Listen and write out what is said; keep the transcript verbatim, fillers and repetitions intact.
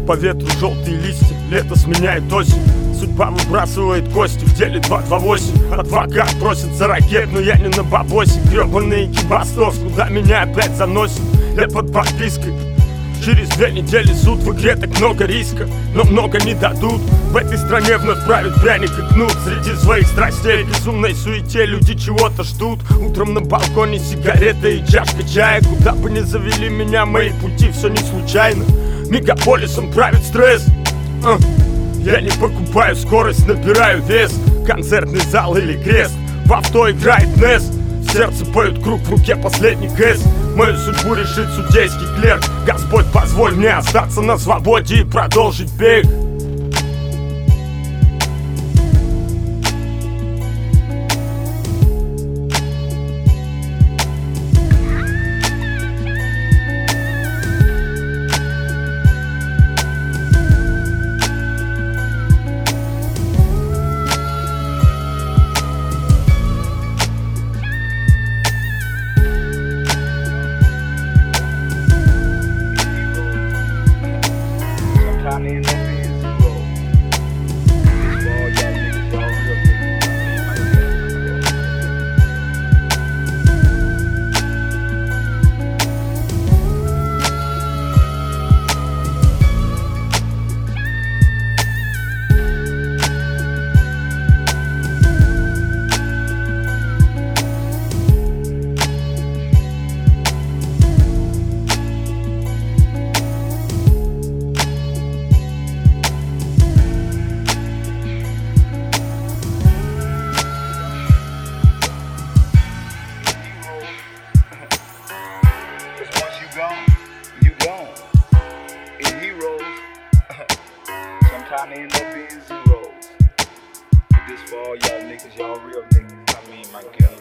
По ветру желтые листья, лето сменяет осень. Судьба выбрасывает кости в деле два два восемь. Адвокат просится ракет, но я не на бабосе. Гребаный кибастос, куда меня опять заносит. Я под подпиской. Через две недели суд, в игре так много риска, но много не дадут. В этой стране вновь правит пряник и кнут. Среди своих страстей, безумной суете люди чего-то ждут. Утром на балконе сигарета и чашка чая. Куда бы ни завели меня мои пути, все не случайно. Мегаполисом правит стресс. uh. Я не покупаю скорость, набираю вес. Концертный зал или крест, в авто играет Нес. В сердце поют круг, в руке последний кэс. Мою судьбу решит судейский клерк. Господь, позволь мне остаться на свободе и продолжить бег. Time in the biz, bro. This for all y'all niggas, y'all real niggas. I mean, you gone. In heroes, sometimes they end up being zeros. This for all y'all niggas, y'all real niggas. I mean, my God.